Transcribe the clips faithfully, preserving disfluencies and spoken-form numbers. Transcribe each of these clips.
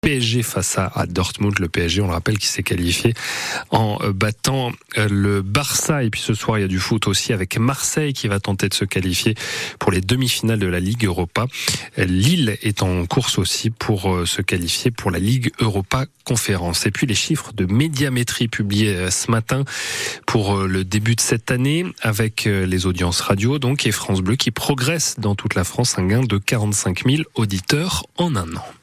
P S G face à, à Dortmund. Le P S G, on le rappelle, qui s'est qualifié en battant le Barça. Et puis ce soir, il y a du foot aussi avec Marseille qui va tenter de se qualifier pour les demi-finales de la Ligue Europa. Lille est en course aussi pour se qualifier pour la Ligue Europa Conférence. Et puis les chiffres de Médiamétrie publiés ce matin pour le début de cette année avec les audiences radio donc et France Bleu qui progresse dans toute la France, un gain de quarante-cinq mille auditeurs en un an.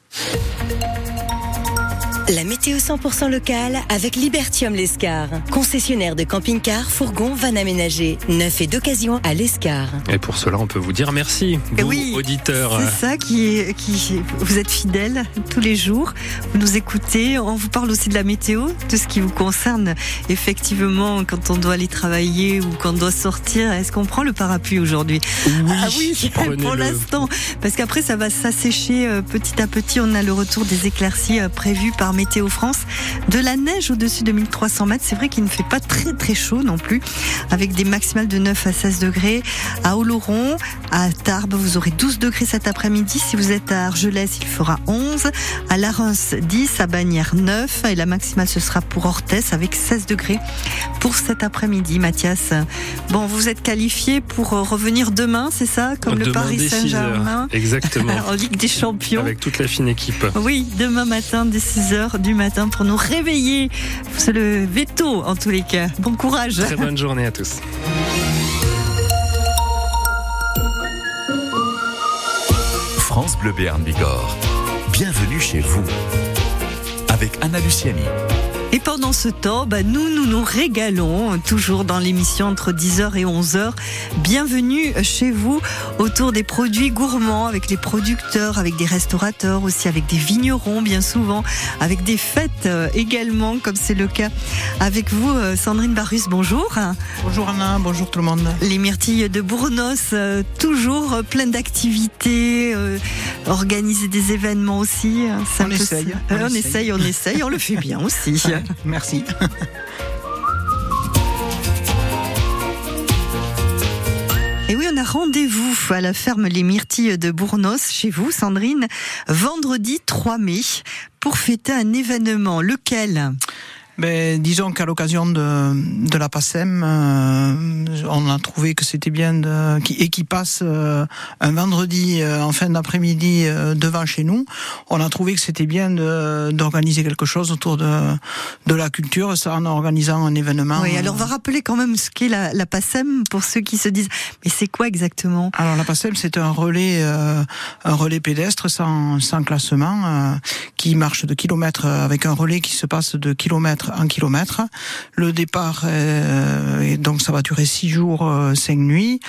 La météo cent pour cent locale avec Libertium l'Escar. Concessionnaire de camping-car, fourgon, van aménagé. Neuf et d'occasion à l'Escar. Et pour cela, on peut vous dire merci, vous, oui, auditeurs. C'est ça qui, qui, vous êtes fidèles tous les jours. Vous nous écoutez. On vous parle aussi de la météo, de ce qui vous concerne. Effectivement, quand on doit aller travailler ou quand on doit sortir, est-ce qu'on prend le parapluie aujourd'hui? Oui, ah oui, pour l'instant. Parce qu'après, ça va s'assécher petit à petit. On a le retour des éclaircies prévues par Météo France, de la neige au-dessus de mille trois cents mètres. C'est vrai qu'il ne fait pas très très chaud non plus, avec des maximales de neuf à seize degrés. À Oloron, à Tarbes, vous aurez douze degrés cet après-midi. Si vous êtes à Argelès, il fera onze. À Larens, dix. À Bagnères, neuf. Et la maximale, ce sera pour Orthès avec seize degrés pour cet après-midi. Mathias, bon, vous êtes qualifié pour revenir demain, c'est ça? Comme demain le Paris Saint-Germain. Exactement. En Ligue des Champions. Avec toute la fine équipe. Oui, demain matin, dès six heures du matin pour nous réveiller. C'est le veto en tous les cas. Bon courage. Très bonne journée à tous. France Bleu Béarn Bigorre. Bienvenue chez vous. Avec Anna Luciani. Et pendant ce temps, bah nous, nous nous régalons toujours dans l'émission entre dix heures et onze heures. Bienvenue chez vous autour des produits gourmands avec les producteurs, avec des restaurateurs aussi, avec des vignerons bien souvent, avec des fêtes également, comme c'est le cas avec vous, Sandrine Barrus. Bonjour. Bonjour Anna, bonjour tout le monde. Les myrtilles de Bournos, toujours pleines d'activités, euh, organiser des événements aussi. On essaye, on, on on essaye, essaye, on essaye, on le fait bien aussi. Merci. Et oui, on a rendez-vous à la ferme Les Myrtilles de Bournos, chez vous, Sandrine, vendredi trois mai, pour fêter un événement. Lequel ? Ben, disons qu'à l'occasion de, de la PACEM, euh, on a trouvé que c'était bien de, et qui passe euh, un vendredi euh, en fin d'après-midi euh, devant chez nous. On a trouvé que c'était bien de, d'organiser quelque chose autour de, de la culture, ça en organisant un événement. Oui, alors on va rappeler quand même ce qu'est la, la PACEM pour ceux qui se disent, mais c'est quoi exactement ? Alors la PACEM, c'est un relais, euh, un relais pédestre sans, sans classement, euh, qui marche de kilomètres avec un relais qui se passe de kilomètres en kilomètre. Le départ, euh, et donc ça va durer six jours, euh, cinq nuits.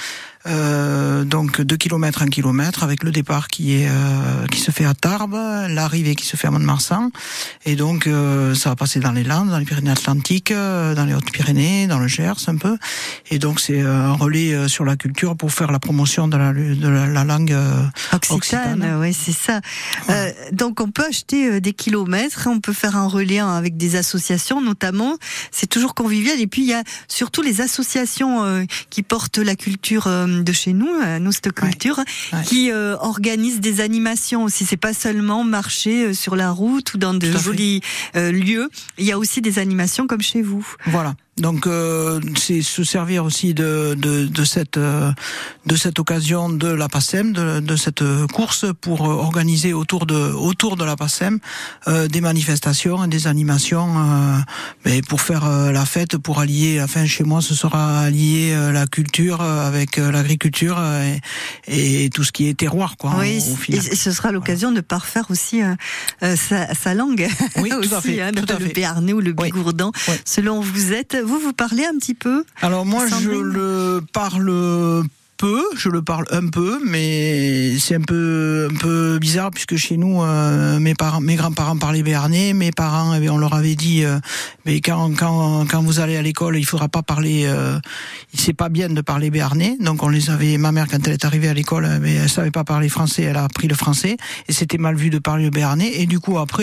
Euh, donc deux kilomètres, un kilomètre, avec le départ qui est euh, qui se fait à Tarbes, l'arrivée qui se fait à Mont-de-Marsan, et donc euh, ça va passer dans les Landes, dans les Pyrénées-Atlantiques, euh, dans les Hautes-Pyrénées, dans le Gers un peu, et donc c'est un relais euh, sur la culture pour faire la promotion de la de la, la langue euh, occitane. Occitane, oui, c'est ça. Ouais. Euh, donc on peut acheter euh, des kilomètres, on peut faire un relais avec des associations notamment. C'est toujours convivial, et puis il y a surtout les associations euh, qui portent la culture. Euh, de chez nous, nous cette culture, ouais, ouais. qui euh, organise des animations aussi. C'est pas seulement marcher sur la route ou dans de jolis euh, lieux. Il y a aussi des animations comme chez vous. Voilà. Donc euh, c'est se servir aussi de de de cette euh, de cette occasion de la PACEM, de de cette course pour organiser autour de autour de la PACEM euh, des manifestations et des animations, euh, mais pour faire euh, la fête, pour allier. Enfin chez moi, ce sera allier euh, la culture avec euh, l'agriculture euh, et, et tout ce qui est terroir, quoi. Oui, au, au final. Et ce sera l'occasion voilà. de parfaire aussi euh, euh, sa, sa langue. Oui, aussi, tout à fait. Hein, tout le, à le fait. béarnais ou le bigourdan, oui. oui. selon où vous êtes. Vous, vous parlez un petit peu ? Alors moi, Sandrine ? je le parle peu, je le parle un peu, mais c'est un peu un peu bizarre puisque chez nous, euh, mes parents, mes grands-parents parlaient béarnais, mes parents, eh bien, on leur avait dit, euh, mais quand quand quand vous allez à l'école, il faudra pas parler, euh, c'est pas bien de parler béarnais. Donc on les avait, ma mère quand elle est arrivée à l'école, mais elle savait pas parler français, elle a appris le français et c'était mal vu de parler le béarnais. Et du coup après,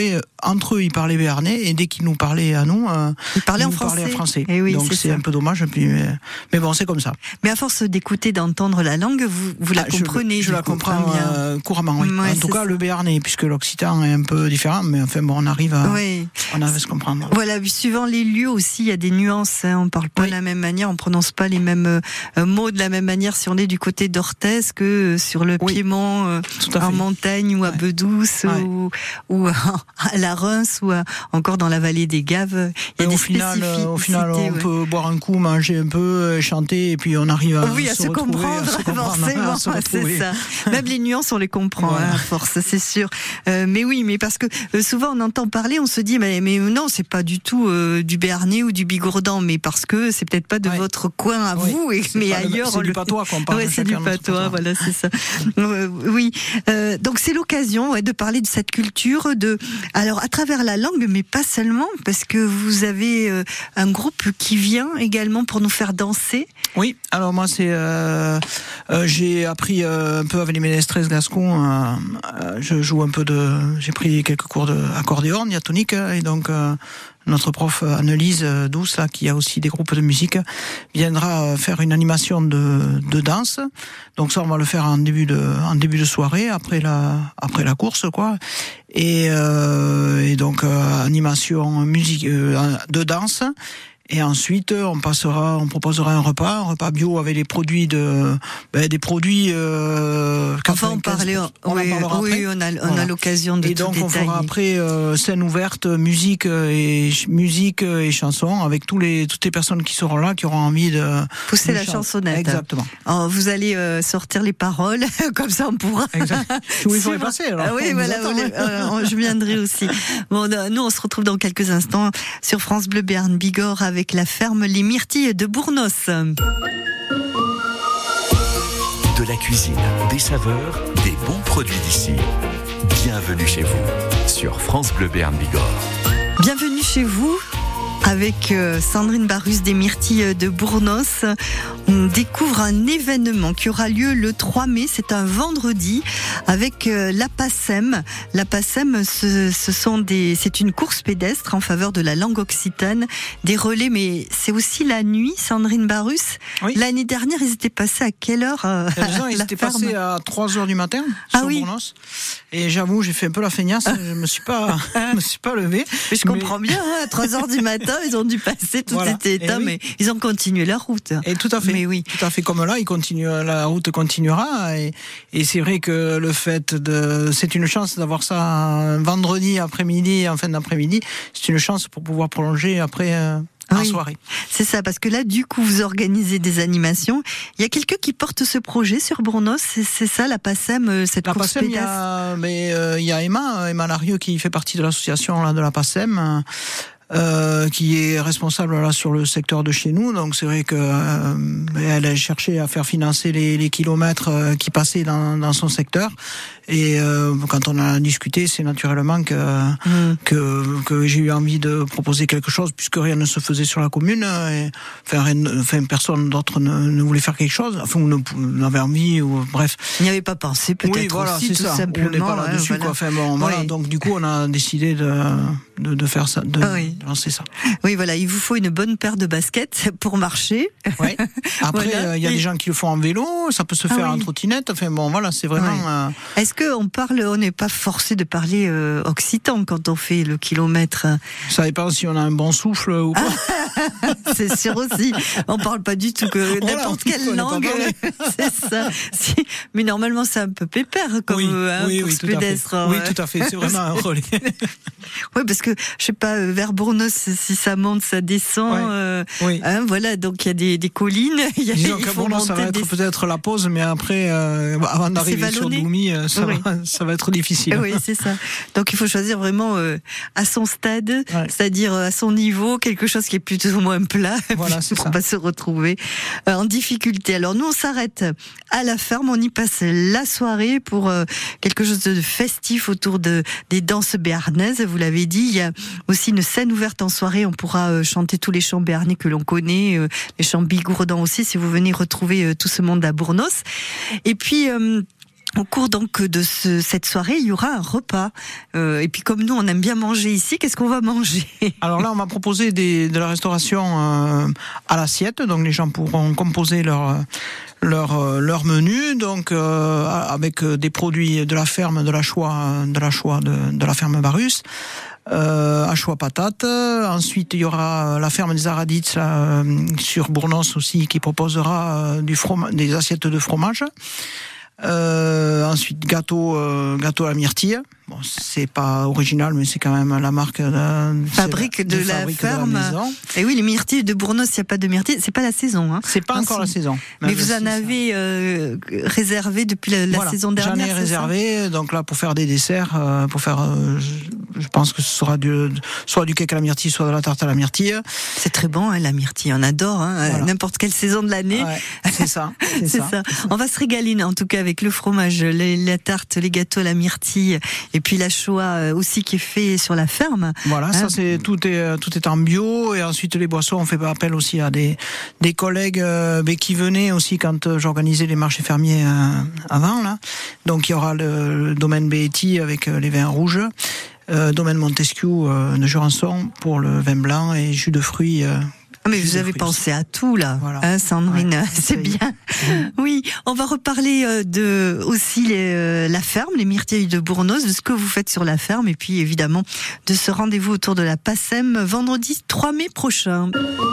entre eux, ils parlaient béarnais, et dès qu'ils nous parlaient à nous, euh, ils parlaient en nous français. parlaient en français. Et oui, donc c'est, c'est un peu dommage, puis, mais, mais bon, c'est comme ça. Mais à force d'écouter, d'entendre la langue, vous, vous la ah, comprenez. Je, je la coup, comprends euh, couramment, oui. Ouais, en tout cas, ça. Le béarnais, puisque l'occitan est un peu différent, mais enfin bon, on arrive à, oui. on arrive à se comprendre. Voilà, suivant les lieux aussi, il y a des nuances. Hein. On parle pas oui. de la même manière, on prononce pas les mêmes euh, mots de la même manière si on est du côté d'Orthez que sur le oui. Piémont, euh, en montagne ou à ouais. Bedouce ouais. ou, ou à la Reims ou à, encore dans la vallée des Gaves. Il y a et des au final, spécificités. Au final, on ouais. peut boire un coup, manger un peu, chanter, et puis on arrive à, oui, à se, se retrouver, comprendre. à se comprendre, forcément, à se c'est ça. Même les nuances, on les comprend voilà. hein, à force, c'est sûr. Euh, mais oui, mais parce que euh, souvent on entend parler, on se dit mais, mais non, c'est pas du tout euh, du béarnais ou du bigourdan, mais parce que c'est peut-être pas de ouais. votre coin à oui. vous, et, mais ailleurs. Le, c'est on du le... patois qu'on parle. Ouais, c'est du patois, voilà, c'est ça. euh, oui, euh, donc c'est l'occasion ouais, de parler de cette culture, de alors à travers la langue, mais pas seulement, parce que vous avez euh, un groupe qui vient également pour nous faire danser. Oui, alors moi c'est euh, euh, j'ai appris euh, un peu avec les ménestrels gascons. Euh, euh, je joue un peu de, j'ai pris quelques cours d'accordéon diatonique et donc. Euh, Notre prof Annelise Douce, là, qui a aussi des groupes de musique, viendra faire une animation de, de danse. Donc ça, on va le faire en début de, en début de soirée, après la, après la course, quoi. Et, euh, et donc euh, animation musique euh, de danse. Et ensuite, on passera, on proposera un repas, un repas bio avec les produits de, ben, des produits. Euh, enfin, on parlait, on oui, en oui, on a, on voilà. a l'occasion de. Et tout donc, détailler. on fera après euh, scène ouverte, musique et musique et chansons avec tous les toutes les personnes qui seront là, qui auront envie de pousser de la chanter. Chansonnette. Exactement. Alors, vous allez euh, sortir les paroles, comme ça, on pourra. Exact. Où il faudrait passer. Alors. Ah oui, voilà. Attend, ouais. euh, je viendrai aussi. Bon, nous, on se retrouve dans quelques instants sur France Bleu Béarn Bigorre avec la ferme Les Myrtilles de Bournos. De la cuisine, des saveurs, des bons produits d'ici. Bienvenue chez vous sur France Bleu Béarn Bigorre. Bienvenue chez vous. Avec Sandrine Barrus des Myrtilles de Bournos, on découvre un événement qui aura lieu le trois mai, c'est un vendredi, avec la PACEM. La PACEM, ce, ce sont des, c'est une course pédestre en faveur de la langue occitane, des relais, mais c'est aussi la nuit, Sandrine Barrus. Oui. L'année dernière, ils étaient passés à quelle heure euh, ans, Ils étaient passés à trois heures du matin ah sur oui. Bournos. Et j'avoue, j'ai fait un peu la feignasse, je me suis pas, je me suis pas levé. Mais je mais... comprends bien, hein, à trois heures du matin, ils ont dû passer tout voilà. cet état, oui. mais ils ont continué leur route. Et tout à fait. Mais oui. Tout à fait comme là, ils continuent, la route continuera. Et, et c'est vrai que le fait de, c'est une chance d'avoir ça un vendredi après-midi, en fin d'après-midi. C'est une chance pour pouvoir prolonger après. Euh, En oui, soirée. C'est ça, parce que là, du coup, vous organisez des animations. Il y a quelqu'un qui porte ce projet sur Bournos, c'est, c'est ça, la PACEM, cette la course PACEM, pédestre. Il y a, mais euh, il y a Emma, Emma Larieux qui fait partie de l'association là de la PACEM. Euh, qui est responsable là sur le secteur de chez nous, donc c'est vrai que euh, elle a cherché à faire financer les, les kilomètres euh, qui passaient dans, dans son secteur. Et euh, quand on a discuté, c'est naturellement que, mmh. que que j'ai eu envie de proposer quelque chose, puisque rien ne se faisait sur la commune. Et, enfin, rien, enfin, personne d'autre ne, ne voulait faire quelque chose. Enfin, on n'avait envie, ou bref. Il n'y avait pas pensé, peut-être oui, voilà, aussi, c'est tout ça. simplement. On n'est pas là-dessus, ouais, quoi. Enfin, bon, oui. voilà. Donc, du coup, on a décidé de de, de faire ça, de, ah oui. de lancer ça. Oui, voilà. Il vous faut une bonne paire de baskets pour marcher. Oui. Après, il voilà. euh, y a Et... des gens qui le font en vélo. Ça peut se faire ah, oui. en trottinette. Enfin, bon, voilà, c'est vraiment. Oui. Euh... Est-ce que on parle, on n'est pas forcé de parler euh, occitan quand on fait le kilomètre? Ça dépend si on a un bon souffle ou pas. C'est sûr aussi. On parle pas du tout que voilà, n'importe quelle langue. C'est ça. Si... Mais normalement, c'est un peu pépère comme oui, un oui, course oui, pédestre. Ouais. Oui, tout à fait. C'est vraiment un relais. Oui, parce que je sais pas, vers Bournos, si ça monte, ça descend. Ouais. Euh, oui. hein, voilà, donc il y a des, des collines. Y a, Disons qu'à Bournos, ça va être des... peut-être la pause, mais après, euh, avant d'arriver sur Doumi, ça, oui. va, ça va être difficile. Oui, c'est ça. Donc il faut choisir vraiment euh, à son stade, ouais. c'est-à-dire à son niveau, quelque chose qui est plutôt ou moins plat, voilà, c'est pour ça. pas se retrouver euh, en difficulté. Alors nous, on s'arrête à la ferme, on y passe la soirée pour euh, quelque chose de festif autour de des danses béarnaises. Vous l'avez dit, il y a aussi une scène ouverte en soirée. On pourra euh, chanter tous les chants béarnais que l'on connaît, euh, les chants bigourdans aussi, si vous venez retrouver euh, tout ce monde à Bournos. Et puis euh, Au cours donc de ce, cette soirée, il y aura un repas. Euh, et puis comme nous, on aime bien manger ici, qu'est-ce qu'on va manger ? Alors là, on va proposer des, de la restauration euh, à l'assiette. Donc les gens pourront composer leur leur leur menu. Donc euh, avec des produits de la ferme, de la Choix, de la Choix de, de la ferme Barus. Euh, à Choix patate. Ensuite, il y aura la ferme des Aradits là, sur Bournos aussi qui proposera euh, du fromage, des assiettes de fromage. Euh, ensuite, gâteau, euh, gâteau à la myrtille. Bon, c'est pas original, mais c'est quand même la marque de, fabrique de, de la fabrique ferme. De la et oui, les myrtilles de Bournos, il n'y a pas de myrtilles, c'est pas la saison. Hein. C'est pas non, encore c'est... la saison. Mais vous en avez euh, réservé depuis la, la voilà, saison dernière. J'en ai réservé, ça donc là pour faire des desserts, euh, pour faire, euh, je, je pense que ce sera du, soit du cake à la myrtille, soit de la tarte à la myrtille. C'est très bon, hein, la myrtille, on adore, hein, voilà. N'importe quelle saison de l'année. Ouais, c'est ça. C'est, c'est ça. ça. On va se régaler en tout cas avec le fromage, les, la tarte, les gâteaux à la myrtille, et puis la Choix aussi qui est fait sur la ferme. Voilà, hein. Ça c'est tout est tout est en bio et ensuite les boissons, on fait appel aussi à des des collègues euh, qui venaient aussi quand euh, j'organisais les marchés fermiers euh, avant là. Donc il y aura le, le domaine Beetti avec euh, les vins rouges, euh, domaine Montesquieu euh, de Jurançon pour le vin blanc et jus de fruits. Euh, Mais vous avez pensé à tout là, voilà. hein, Sandrine, ouais, c'est bien. Mmh. Oui, on va reparler euh, de aussi les, euh, la ferme, les myrtilles de Bournos, de ce que vous faites sur la ferme, et puis évidemment de ce rendez-vous autour de la PACEM vendredi trois mai prochain.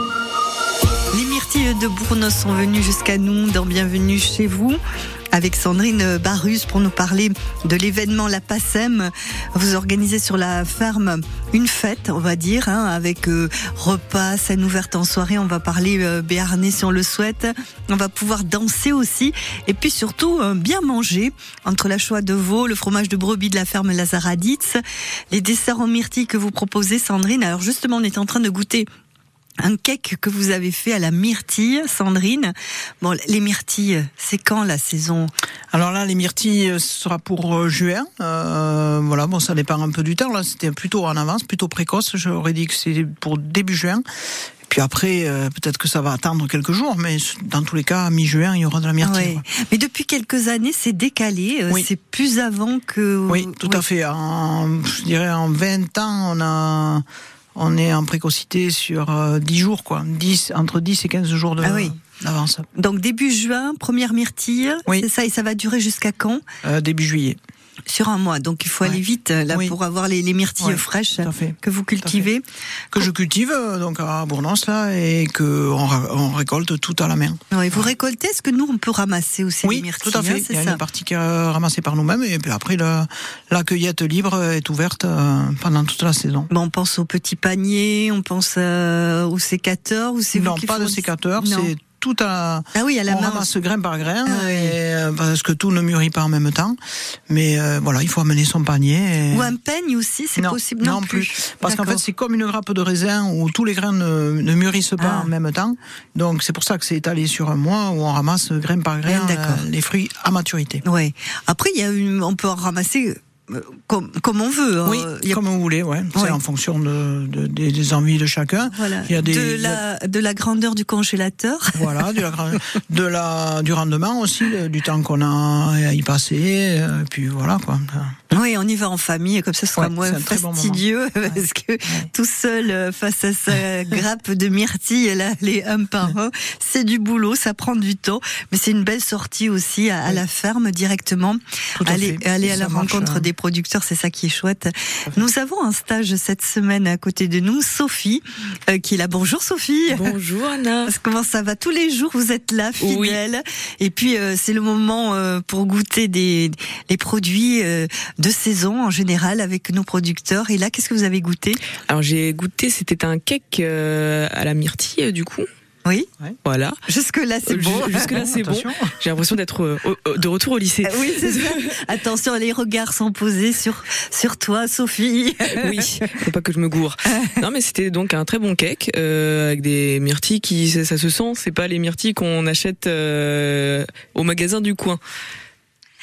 Les myrtilles de Bournos sont venues jusqu'à nous dans Bienvenue chez vous, avec Sandrine Barus pour nous parler de l'événement La PACEM. Vous organisez sur la ferme une fête, on va dire, hein, avec euh, repas, scène ouverte en soirée. On va parler euh, béarnais si on le souhaite. On va pouvoir danser aussi. Et puis surtout, euh, bien manger entre la Choix de veau, le fromage de brebis de la ferme Lazaradits, les desserts en myrtille que vous proposez, Sandrine. Alors justement, on est en train de goûter un cake que vous avez fait à la myrtille, Sandrine. Bon, les myrtilles, c'est quand la saison ? Alors là, les myrtilles, ce sera pour euh, juin. Euh, voilà, bon, ça dépend un peu du temps. Là, c'était plutôt en avance, plutôt précoce. J'aurais dit que c'est pour début juin. Puis après, euh, peut-être que ça va attendre quelques jours, mais dans tous les cas, mi-juin, il y aura de la myrtille. Oui. Mais depuis quelques années, c'est décalé. Euh, oui. C'est plus avant que... Oui, tout oui. à fait. En, je dirais en vingt ans, on a... On est en précocité sur euh, dix jours, quoi. dix, entre dix et quinze jours de, ah oui. d'avance. Donc début juin, première myrtille, oui. c'est ça, et ça va durer jusqu'à quand ? euh, Début juillet. Sur un mois, donc il faut ouais. aller vite là oui. pour avoir les, les myrtilles ouais, fraîches que vous cultivez. Que je cultive donc à Bournos là et que on, on récolte tout à la main. Ouais, vous ouais. récoltez, est-ce que nous on peut ramasser aussi oui, les myrtilles ? Tout à fait. Hein, il y a ça. une partie qui est ramassée par nous-mêmes et puis après la, la cueillette libre est ouverte pendant toute la saison. Bon, on pense aux petits paniers, on pense euh, aux sécateurs ou c'est non vous qui pas de sécateurs, non. C'est tout à, ah oui, à la on main. ramasse grain par grain, ah et, euh, parce que tout ne mûrit pas en même temps. Mais euh, voilà, il faut amener son panier. Et... Ou un peigne aussi, c'est non, possible non, non plus. plus. Parce D'accord. qu'en fait, c'est comme une grappe de raisin où tous les grains ne, ne mûrissent pas ah. en même temps. Donc c'est pour ça que c'est étalé sur un mois où on ramasse grain par grain euh, les fruits à maturité. Ouais. Après, il y a une, on peut en ramasser. Comme, comme on veut. Oui, il y a... comme vous voulez, ouais. C'est ouais. en fonction de, de, des, des envies de chacun. Voilà. Il y a des, de, la, de la grandeur du congélateur. Voilà, de la, de la, du rendement aussi, du temps qu'on a à y passer. Et puis voilà, quoi. Oui, on y va en famille, comme ça ce sera ouais, moins fastidieux, bon parce que ouais. tout seul face à sa grappe de myrtilles, là, les un par un, c'est du boulot, ça prend du temps, mais c'est une belle sortie aussi à, à la ferme directement, Tout à aller, fait. aller à la marche, rencontre hein. des producteurs, c'est ça qui est chouette. Nous avons un stage cette semaine à côté de nous, Sophie, euh, qui est là. Bonjour Sophie. Bonjour Anna. Comment ça va ? Tous les jours vous êtes là, fidèle. Oui. Et puis euh, c'est le moment euh, pour goûter des les produits euh, de saison en général avec nos producteurs. Et là, qu'est-ce que vous avez goûté ? Alors j'ai goûté, c'était un cake euh, à la myrtille du coup. Oui, ouais. Voilà. Jusque là c'est bon. Jusque là c'est bon. J'ai l'impression d'être euh, de retour au lycée. Oui, c'est ça. Attention, les regards sont posés sur sur toi, Sophie. Oui, faut pas que je me gourre. Non, mais c'était donc un très bon cake euh, avec des myrtilles qui, ça, ça se sent. C'est pas les myrtilles qu'on achète euh, au magasin du coin.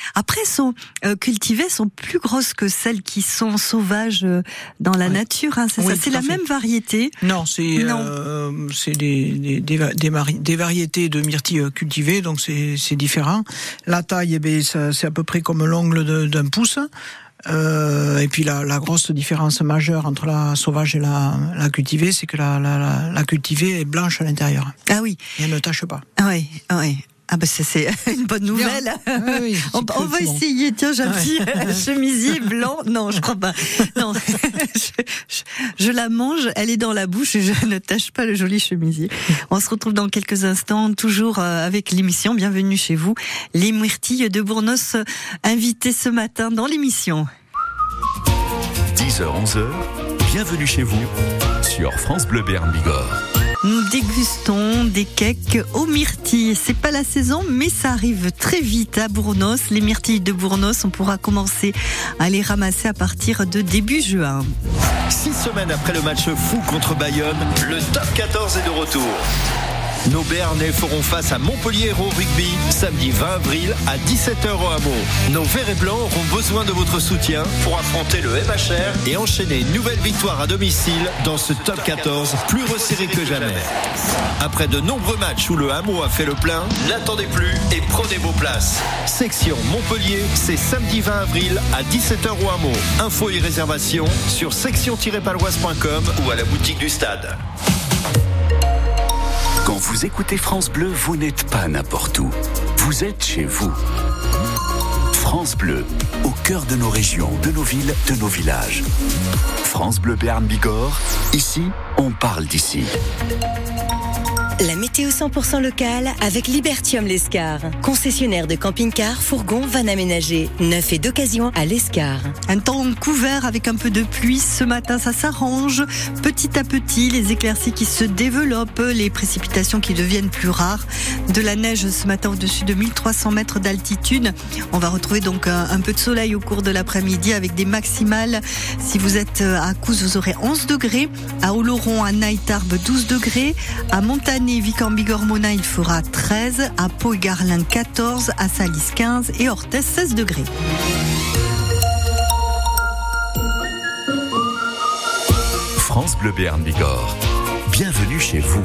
Après, sont euh, cultivées, sont plus grosses que celles qui sont sauvages euh, dans la ouais. nature. Hein, c'est oui, ça, c'est la fait. Même variété. Non, c'est euh, c'est des des, des, des, mari- des variétés de myrtilles cultivées, donc c'est c'est différent. La taille, eh bien, ça, c'est à peu près comme l'ongle de, d'un pouce. Euh, et puis la, la grosse différence majeure entre la sauvage et la, la cultivée, c'est que la, la, la, la cultivée est blanche à l'intérieur. Ah oui. Et elle ne tache pas. Ah oui, ah oui. Ah ben c'est, c'est une bonne nouvelle. Ah oui, on, on va essayer. Tiens, j'ai un petit ouais. chemisier blanc. Non, je crois pas. Non, je, je, je la mange. Elle est dans la bouche et je ne tâche pas le joli chemisier. On se retrouve dans quelques instants, toujours avec l'émission. Bienvenue chez vous. Les myrtilles de Bournos invités ce matin dans l'émission. dix heures onze heures. Bienvenue chez vous sur France Bleu Béarn Bigorre. Nous dégustons des cakes aux myrtilles. C'est pas la saison, mais ça arrive très vite à Bournos. Les myrtilles de Bournos, on pourra commencer à les ramasser à partir de début juin. Six semaines après le match fou contre Bayonne, le top quatorze est de retour. Nos Béarnais feront face à Montpellier Hérault Rugby samedi vingt avril à dix-sept heures au Hameau. Nos Verts et Blancs auront besoin de votre soutien pour affronter le M H R et enchaîner une nouvelle victoire à domicile dans ce top quatorze plus resserré que jamais. Après de nombreux matchs où le Hameau a fait le plein, n'attendez plus et prenez vos places. Section Montpellier, c'est samedi vingt avril à dix-sept heures au Hameau. Infos et réservations sur section tiret paloise point com ou à la boutique du stade. Quand vous écoutez France Bleu, vous n'êtes pas n'importe où. Vous êtes chez vous. France Bleu, au cœur de nos régions, de nos villes, de nos villages. France Bleu Béarn Bigorre, ici, on parle d'ici. La météo cent pour cent locale avec Libertium l'Escar. Concessionnaire de camping-car, fourgons, van aménagés. Neuf et d'occasion à l'Escar. Un temps couvert avec un peu de pluie. Ce matin, ça s'arrange. Petit à petit, les éclaircies qui se développent, les précipitations qui deviennent plus rares. De la neige ce matin au-dessus de mille trois cents mètres d'altitude. On va retrouver donc un, un peu de soleil au cours de l'après-midi avec des maximales. Si vous êtes à Couze, vous aurez onze degrés. À Oloron, à Naïtarbes, douze degrés. À Montané, Vic en Bigorre Mona, il fera treize, à Pau et Garlin quatorze, à Salis quinze et Orthez seize degrés. France Bleu Béarn Bigorre. Bienvenue chez vous.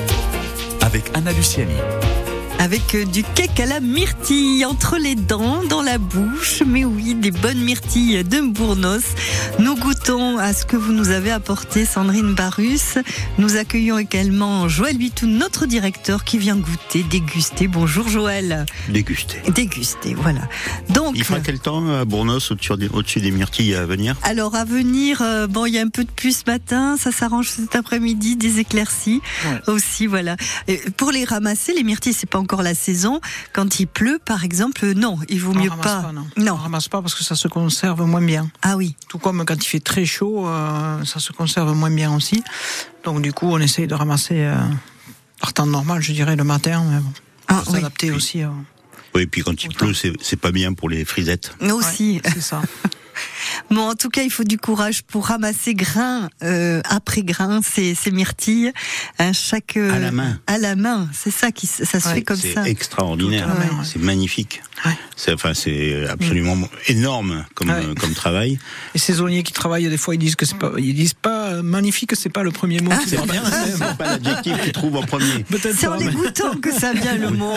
Avec Anna Luciani. Avec du cake à la myrtille, entre les dents, dans la bouche. Mais oui, des bonnes myrtilles de Bournos. Nous goûtons à ce que vous nous avez apporté, Sandrine Barus. Nous accueillons également Joël Bitou, notre directeur, qui vient goûter, déguster. Bonjour Joël. Déguster. Déguster, voilà. Donc, il fera quel temps à Bournos au-dessus des, au-dessus des myrtilles à venir? Alors à venir, euh, bon, il y a un peu de pluie ce matin, ça s'arrange cet après-midi, des éclaircies ouais. aussi, voilà. Et pour les ramasser, les myrtilles, c'est pas encore la saison. Quand il pleut, par exemple, non, il vaut on mieux pas. pas. Non. non, on ramasse pas parce que ça se conserve moins bien. Ah oui. Tout comme quand il fait très chaud, euh, ça se conserve moins bien aussi. Donc du coup, on essaye de ramasser euh, par temps normal, je dirais le matin. Mais bon, ah, faut s'adapter oui. aussi. Euh, oui, et puis quand il pleut, c'est, c'est pas bien pour les frisettes. Nous aussi. Ouais, c'est ça. Bon, en tout cas, il faut du courage pour ramasser grain euh, après grain ces, ces myrtilles. Hein, chaque euh, à la main. À la main, c'est ça qui ça se ouais, fait comme c'est ça. C'est extraordinaire. Main, ouais. C'est magnifique. Ouais. C'est enfin c'est absolument mmh. énorme comme ouais. euh, comme travail. Les saisonniers qui travaillent des fois ils disent que c'est pas ils disent pas euh, magnifique, c'est pas le premier mot. Ah, c'est bien. C'est pas l'adjectif qu'ils trouvent en premier. Peut-être c'est pas, en les goûtant que ça vient le mot.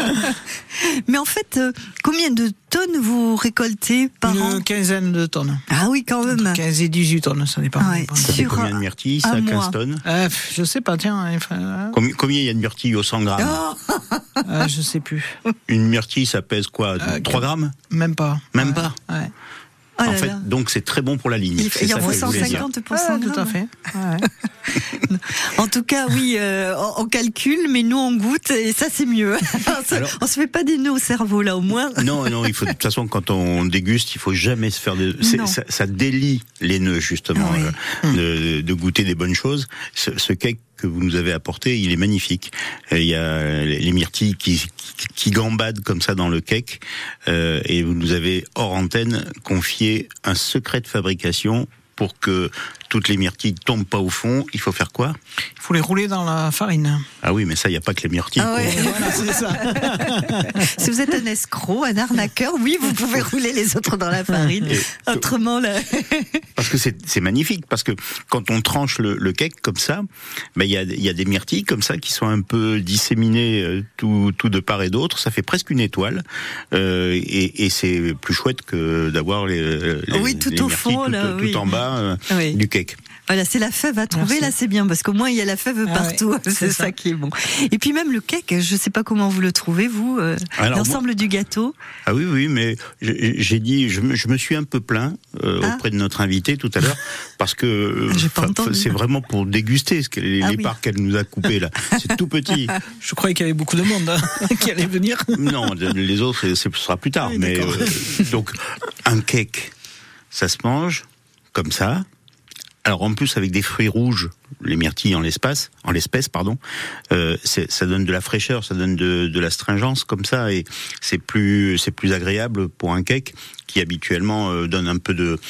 Mais en fait, euh, combien de tonnes vous récoltez par Une an? Une quinzaine de tonnes. Ah oui, quand même. Entre quinze et dix-huit tonnes, ça dépend. Ouais, ça fait combien de myrtilles? Ça, quinze tonnes euh, Je sais pas, tiens. Enfin, combien, combien il y a de myrtilles au cent grammes? Oh euh, Je sais plus. Une myrtille, ça pèse quoi? euh, trois grammes? Même pas. Même ouais. pas ouais. Oh en là fait, là. donc c'est très bon pour la ligne. Il, il en faut cent cinquante pour cent. Ah, tout à fait. Ouais. En tout cas, oui, euh, on, on calcule, mais nous on goûte et ça c'est mieux. Alors, on se fait pas des nœuds au cerveau là, au moins. Non, non, il faut de toute façon quand on déguste, il faut jamais se faire de. C'est, ça, ça délie les nœuds justement oui. euh, de, de goûter des bonnes choses. Ce, ce cake que vous nous avez apporté, il est magnifique. Il y a les myrtilles qui, qui, qui gambadent comme ça dans le cake, euh, et vous nous avez hors antenne confié un secret de fabrication pour que toutes les myrtilles tombent pas au fond, il faut faire quoi? Il faut les rouler dans la farine. Ah oui, mais ça, il n'y a pas que les myrtilles. Ah ouais. Voilà, c'est ça. Si vous êtes un escroc, un arnaqueur, oui, vous pouvez rouler les autres dans la farine. Et, Autrement, là. Parce que c'est, c'est magnifique, parce que quand on tranche le, le cake comme ça, ben il y a, y a des myrtilles comme ça qui sont un peu disséminées euh, tout, tout de part et d'autre. Ça fait presque une étoile, euh, et, et c'est plus chouette que d'avoir les, les, oui, tout les au myrtilles fond, tout, là, tout oui. en bas euh, Oui. du cake. Voilà, c'est la fève à trouver. Merci. Là, c'est bien, parce qu'au moins, il y a la fève Ah partout. ouais, c'est c'est ça. ça qui est bon. Et puis même le cake, je sais pas comment vous le trouvez, vous, euh, Alors, l'ensemble moi- du gâteau. Ah oui, oui, mais j'ai j'ai dit, je me, je me suis un peu plaint euh, Ah. auprès de notre invité tout à l'heure, parce que euh, J'ai pas fa- entendu. c'est vraiment pour déguster ce qu'elle- Ah les oui. parts qu'elle nous a coupées là. C'est tout petit. Je croyais qu'il y avait beaucoup de monde hein, qui allait venir. Non, les autres, c'est- ce sera plus tard. Oui, mais d'accord. euh, donc, un cake, ça se mange comme ça. Alors en plus avec des fruits rouges, les myrtilles en l'espace, en l'espèce pardon, euh, c'est, ça donne de la fraîcheur, ça donne de, de l'astringence comme ça, et c'est plus c'est plus agréable pour un cake qui habituellement euh, donne un peu de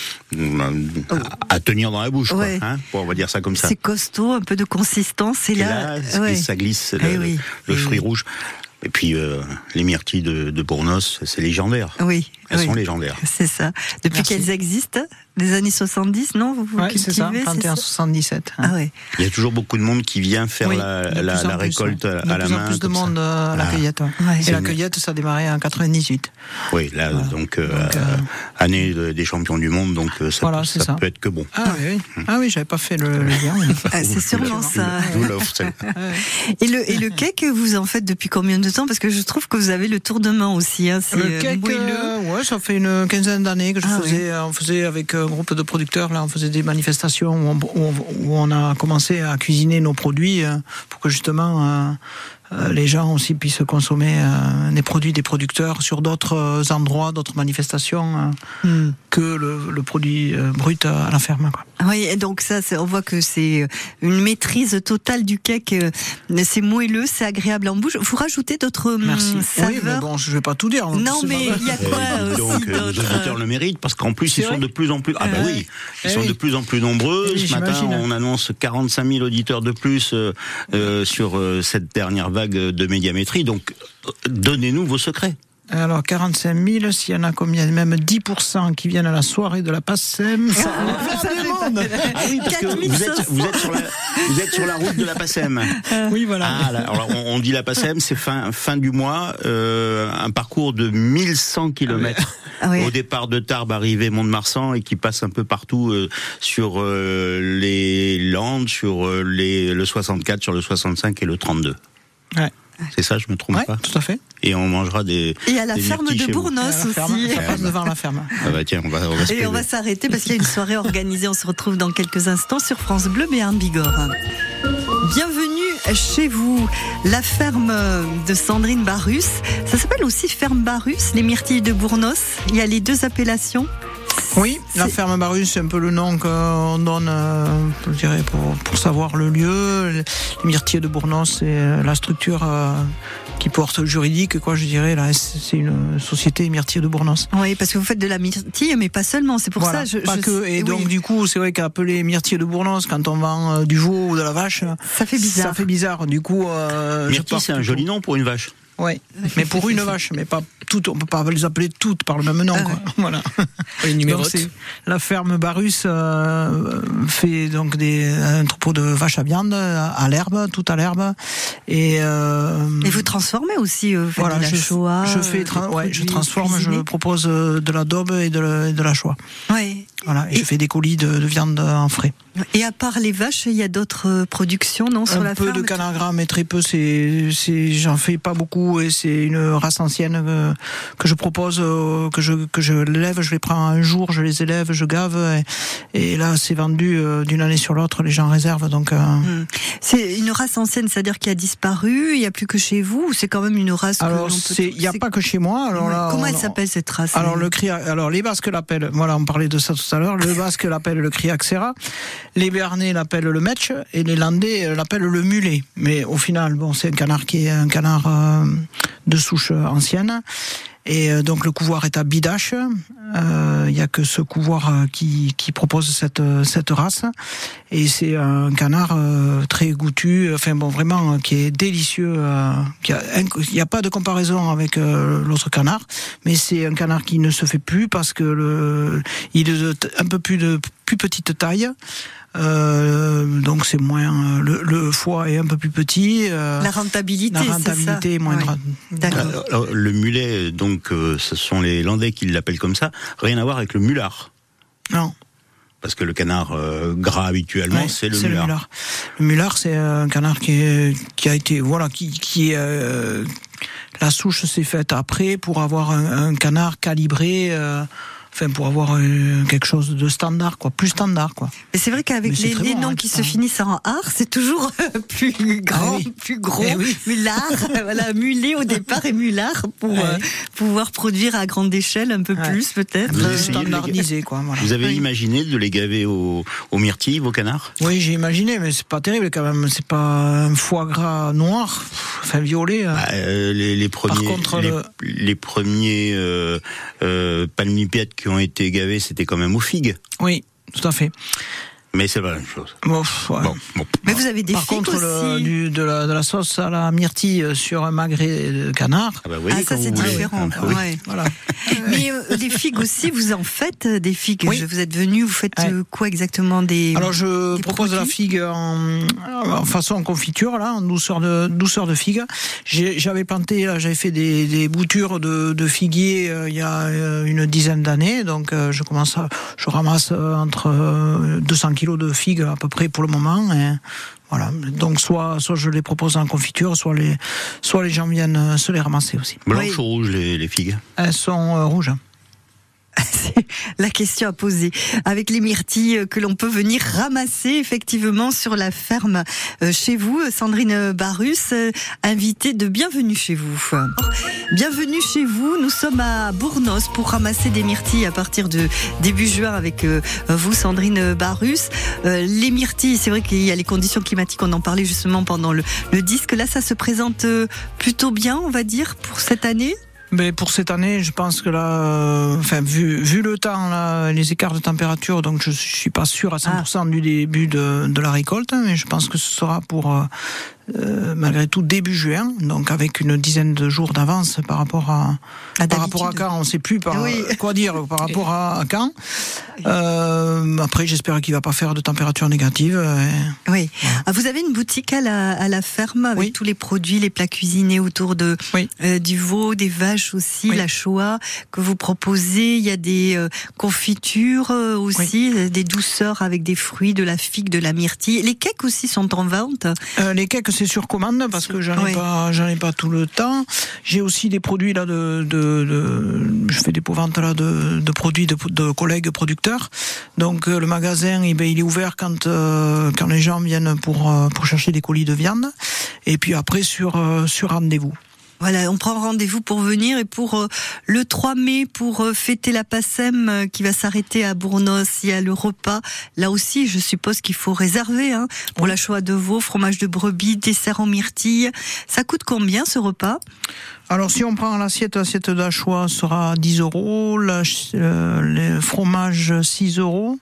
à, à tenir dans la bouche, quoi, Ouais. hein, on va dire ça comme ça. C'est costaud, un peu de consistance. Et, Et là, là, ouais. ça glisse Eh le, oui, le eh fruit oui. rouge. Et puis euh, les myrtilles de, de Bournos, c'est légendaire. Oui, Elles oui. sont légendaires. C'est ça. Depuis Merci. qu'elles existent, des années soixante-dix, non? Vous, vous Ouais, c'est ça, cultivez, trente et un soixante-dix-sept. Ah ouais. Il y a toujours beaucoup de monde qui vient faire Oui, la, De la, plus en la plus, récolte ouais. à, De à la plus en main. plus de comme ça. monde euh, à la Ah. cueillette. ouais. Ouais. Et C'est la une- cueillette, ça a démarré en quatre-vingt-dix-huit. Oui, là, Voilà. donc, euh, Donc, euh, année de- des champions du monde, donc euh, ça, Voilà, peut, c'est ça ça. peut être que bon. Ah oui, oui. Ah oui, j'avais pas fait le, le lien. Ah, c'est sûrement Je vous- ça. Je vous l'offre, celle-là. Et le, et le cake, vous en faites depuis combien de temps? Parce que je trouve que vous avez le tour de main aussi. Hein. C'est Le euh, cake, moelleux. euh, ouais, ça fait une quinzaine d'années que je Ah faisais. On faisait avec un groupe de producteurs, là, on faisait des manifestations où on, où on- où on a commencé à cuisiner nos produits euh, pour que justement euh, euh, les gens aussi puissent consommer euh, des produits des producteurs sur d'autres euh, endroits, d'autres manifestations euh, Hmm. que le, le produit euh, brut à la ferme, quoi. Oui, et donc ça, c'est- on voit que c'est une maîtrise totale du cake. euh, C'est moelleux, c'est agréable en bouche. Vous rajoutez d'autres hum, Merci. saveurs? Oui, mais bon, je vais pas tout dire. Non, c'est mais pas- il y a Euh, quoi dis aussi donc, euh, les d'autre auditeurs le méritent, parce qu'en plus, C'est ils sont vrai de plus en plus. Ah, bah Ah oui, ils Eh sont oui. de plus en plus nombreux. Eh oui, Ce matin, j'imagine. on annonce quarante-cinq mille auditeurs de plus euh, euh, sur euh, cette dernière vague de médiamétrie. Donc, euh, donnez-nous vos secrets. Alors, quarante-cinq mille, s'il y en a combien? Même dix pour cent qui viennent à la soirée de la PACEM, ça va faire du monde. Ah oui, parce que vous êtes, vous êtes sur la, vous êtes sur la route de la PACEM. Oui, voilà. Ah, là, alors on, on dit la PACEM, c'est fin, fin du mois, euh, un parcours de mille cent kilomètres. Ah oui. Au départ de Tarbes, arrivé Mont-de-Marsan, et qui passe un peu partout euh, sur euh, les Landes, sur euh, les, le soixante-quatre, sur le soixante-cinq et le trente-deux. Ouais. C'est ça, je me trompe Ouais, pas. tout à fait. Et on mangera des. Et à la des ferme myrtilles de chez vous. Bournos À la ferme, aussi. ça passe devant la ferme. Ah bah tiens, on va, on va se Et on va priver. s'arrêter parce qu'il y a une soirée organisée. On se retrouve dans quelques instants sur France Bleu Béarn Bigorre. Bienvenue chez vous, la ferme de Sandrine Barus. Ça s'appelle aussi ferme Barus, les myrtilles de Bournos. Il y a les deux appellations. Oui, la C'est- ferme Barus, c'est un peu le nom qu'on donne, euh, je dirais, pour, pour savoir le lieu. Les myrtilles de Bournos, c'est euh, la structure euh, qui porte le juridique, quoi, je dirais. Là, c'est une société myrtille de Bournos. Oui, parce que vous faites de la myrtille, mais pas seulement. C'est pour Voilà, ça. Je, pas je- que. Et oui, donc, du coup, c'est vrai qu'appeler myrtille de Bournos quand on vend euh, du veau ou de la vache, ça fait bizarre. ça fait bizarre. Du coup, euh, je Myrtille, pars c'est un plutôt- joli nom pour une vache. Oui, mais pour une vache, mais pas toutes. On peut pas les appeler toutes par le même nom, Ah quoi. Voilà. Les Donc, numérotes. c'est- la ferme Barus euh, fait donc des un troupeau de vaches à viande à, à l'herbe, tout à l'herbe, et, euh, Et vous transformez aussi, euh, vous faites voilà, de la je, Shoah, je fais, euh, tra- des ouais, je produits transforme, je cuisinés. propose euh, de la daube et de, la- et de la Shoah. Ouais. Voilà, et, Et- je fais des colis de, de viande en frais. Et à part les vaches, il y a d'autres euh, productions, non, sur Un la peu ferme de canard gras, mais très peu. C'est, c'est, j'en fais pas beaucoup, et c'est une race ancienne que, que je propose, euh, que je que je lève. Je les prends un jour, je les élève, je gave, et, et là c'est vendu euh, d'une année sur l'autre. Les gens réservent, donc. Euh... Hmm. C'est une race ancienne, c'est-à-dire qui a disparu. Il n'y a plus que chez vous, ou c'est quand même une race que Alors l'on peut c'est, il y a c'est- pas que chez moi. Alors Ouais. là, Comment on- elle s'appelle cette race? Alors le cria, alors les Basques l'appellent. Voilà, on parlait de ça tout à l'heure. Le Basque l'appelle le Criaxera, les Béarnais l'appellent le Metch et les Landais l'appellent le Mulet. Mais au final, bon, c'est un canard qui est un canard euh, de souche ancienne. Et euh, donc le couvoir est à Bidache. Il euh, y a que ce couvoir euh, qui, qui propose cette, cette race. Et c'est un canard euh, très goûtu, enfin bon, vraiment, euh, qui est délicieux. Euh, il n'y a, a pas de comparaison avec euh, l'autre canard, mais c'est un canard qui ne se fait plus parce que le, il est de, un peu plus de plus petite taille. Euh, donc c'est moins le, le foie est un peu plus petit. Euh, la rentabilité, la rentabilité c'est ça. est moindre. Ouais. D'accord. Alors, le mulet, donc, euh, ce sont les Landais qui l'appellent comme ça. Rien à voir avec le mulard. Non. Parce que le canard euh, gras habituellement, ouais, c'est le c'est mulard. Le mulard, le mulard c'est un canard qui, est, qui a été, voilà, qui, qui est, euh, la souche s'est faite après pour avoir un, un canard calibré. Euh, Enfin, pour avoir euh, quelque chose de standard, quoi, plus standard, quoi. Mais c'est vrai qu'avec les, les bon, noms hein, qui ça. se finissent en art, c'est toujours plus grand, ah oui. plus gros. Eh oui. Mulard, voilà, mulet au départ et mulard pour ouais. euh, pouvoir produire à grande échelle un peu ouais. plus, peut-être. Vous euh, standardisé, quoi. Voilà. Vous avez oui. imaginé de les gaver au, au myrtille, vos canards ? Oui, j'ai imaginé, mais c'est pas terrible quand même. C'est pas un foie gras noir, enfin violet. Hein. Bah, euh, les, les premiers, Par contre, les, le... les premiers euh, euh, palmipèdes qui ont été gavés, c'était quand même aux figues. Oui, tout à fait. Mais c'est pas la même chose. Bon, ouais. bon, bon. Mais vous avez des Par figues contre, aussi. Le, du, de, la, de la sauce à la myrtille sur un magret de canard. Ah, bah oui, ah ça c'est différent. Ah, oui. Ouais. Voilà. Mais euh, les figues aussi, vous en faites des figues. Oui. Vous êtes venu, vous faites ouais. euh, quoi exactement des Alors je des propose produits la figue en, en façon confiture, là, en douceur de douceur de figue. J'ai, j'avais planté, là, j'avais fait des, des boutures de, de figuiers euh, il y a euh, une dizaine d'années. Donc euh, je commence à, je ramasse euh, entre euh, deux cents kilos de figues à peu près pour le moment. Et voilà. Donc soit soit je les propose en confiture, soit les soit les gens viennent se les ramasser aussi. Blanches oui. ou rouges les, les figues ? Elles sont euh, rouges. C'est la question à poser. Avec les myrtilles que l'on peut venir ramasser effectivement sur la ferme chez vous, Sandrine Barus, invitée de Bienvenue chez vous. Bienvenue chez vous, nous sommes à Bournos pour ramasser des myrtilles à partir de début juin avec vous, Sandrine Barus. Les myrtilles, c'est vrai qu'il y a les conditions climatiques, on en parlait justement pendant le, le disque. Là, ça se présente plutôt bien, on va dire, pour cette année. Mais pour cette année, je pense que là, euh, enfin, vu, vu le temps, là, les écarts de température, donc je suis pas sûr à cent pour cent ah. du début de, de la récolte, mais je pense que ce sera pour, euh, euh, malgré tout, début juin, donc avec une dizaine de jours d'avance par rapport à, à par rapport à quand, on ne sait plus par, oui. quoi dire par rapport à, à quand. Euh, après, j'espère qu'il va pas faire de température négative. Et... Oui. Voilà. Vous avez une boutique à la, à la ferme avec oui. tous les produits, les plats cuisinés autour de oui. euh, du veau, des vaches aussi, oui. la Shoah que vous proposez. Il y a des euh, confitures euh, aussi, oui. des douceurs avec des fruits, de la figue, de la myrtille. Les cakes aussi sont en vente. Euh, les cakes, c'est sur commande parce que j'en ai oui. pas, j'en ai pas tout le temps. J'ai aussi des produits là de, de, de je fais des ventes là de, de produits de, de collègues producteurs. Donc euh, le magasin, eh ben, il est ouvert quand euh, quand les gens viennent pour euh, pour chercher des colis de viande. Et puis après sur euh, sur rendez-vous. Voilà, on prend rendez-vous pour venir et pour euh, le trois mai, pour euh, fêter la Passem euh, qui va s'arrêter à Bournos, il y a le repas. Là aussi, je suppose qu'il faut réserver hein, pour oui. la Shoah de veau, fromage de brebis, dessert en myrtille. Ça coûte combien ce repas ? Alors si on prend l'assiette, l'assiette d'Achois sera dix euros, la, euh, le fromage six euros,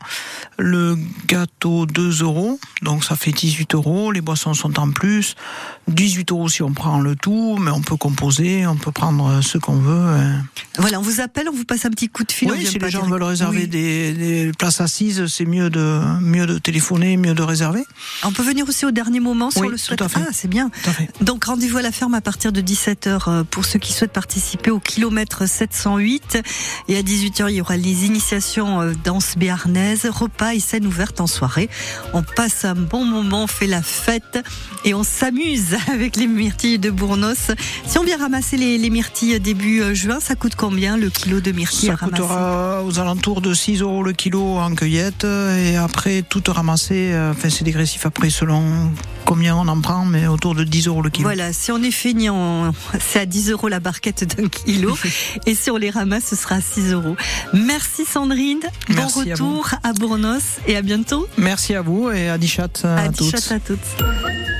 le gâteau deux euros, donc ça fait dix-huit euros, les boissons sont en plus, dix-huit euros si on prend le tout, mais on peut composer, on peut prendre ce qu'on veut. Voilà, on vous appelle, on vous passe un petit coup de fil. Oui, si les gens direct. veulent réserver oui. des, des places assises, c'est mieux de, mieux de téléphoner, mieux de réserver. On peut venir aussi au dernier moment si oui, on le souhaite. Tout à fait. Ah, c'est bien. Tout à fait. Donc rendez-vous à la ferme à partir de dix-sept heures pour ceux qui souhaitent participer au kilomètre sept cent huit. Et à dix-huit heures, il y aura les initiations danse béarnaise, repas et scène ouverte en soirée. On passe un bon moment, on fait la fête et on s'amuse avec les myrtilles de Bournos. Si on vient ramasser les, les myrtilles début juin, ça coûte combien le kilo de myrtilles ça à ramasser ? Ça coûtera aux alentours de six euros le kilo en cueillette et après tout ramasser, enfin c'est dégressif après selon combien on en prend, mais autour de dix euros le kilo. Voilà, si on est feignant, c'est à dix euros la barquette d'un kilo et si on les ramasse, ce sera à six euros. Merci Sandrine, Merci bon retour à, à Bournos et à bientôt. Merci à vous et à Dichat à, à toutes. Dichat à toutes.